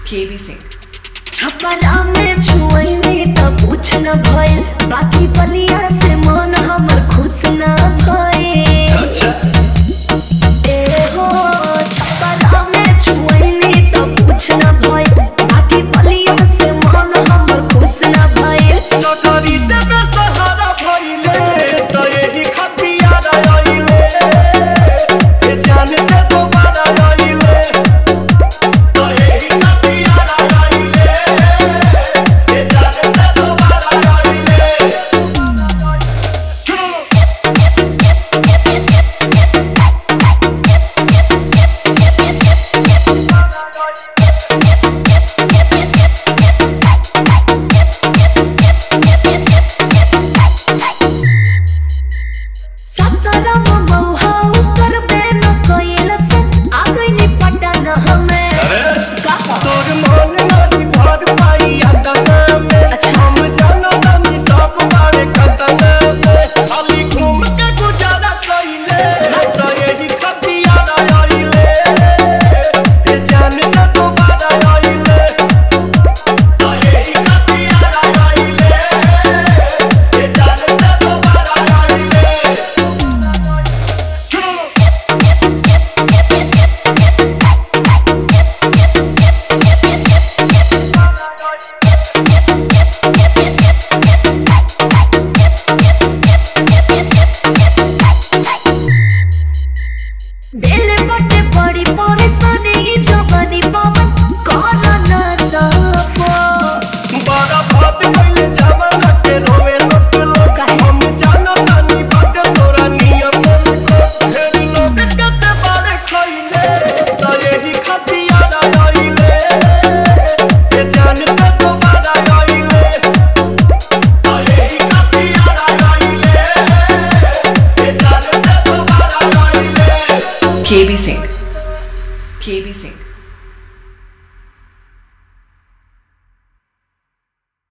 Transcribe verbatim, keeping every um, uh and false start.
KB Singh. Chhapra में छुअनी त कुछ न भइल, बाकी बलिया से मन हमर खुश न भइल। अच्छा ए हो छपरा में छुअनी त कुछ न भइल, बाकी बलिया से मन हमर खुश न भइल। सगरी से बेसहारा भइले त यही खतिया रइले, ए जान से दोबारा रइले त यही खतिया रइले, ए जान से दोबारा रइले। ससुरम बउहा ऊपर पे न कोइलस, आ गइनी पटन हमें। का तोर मन नहीं भर पाई अटना में, हम जाना तानी सब बारे खतना में। खाली घूम के गुजारा कइले त यही खतिया रइले, ए जान से दोबारा रइले त यही खतिया रइले, ए जान से दोबारा रइले। दिल बटे बड़ी परेशानी ई जवानी पवन कौन न सपो। बड़ा बात कइले जमाना के रोवे लोग लोग, हम जाना तानी बाटे तोरा नियम को। ढेर लोग कते बारे खइले त यही खतिया रइले, ए जान से दोबारा रइले त यही खतिया रइले, ए जान से दोबारा रइले। केबी सिंह। केबी सिंह।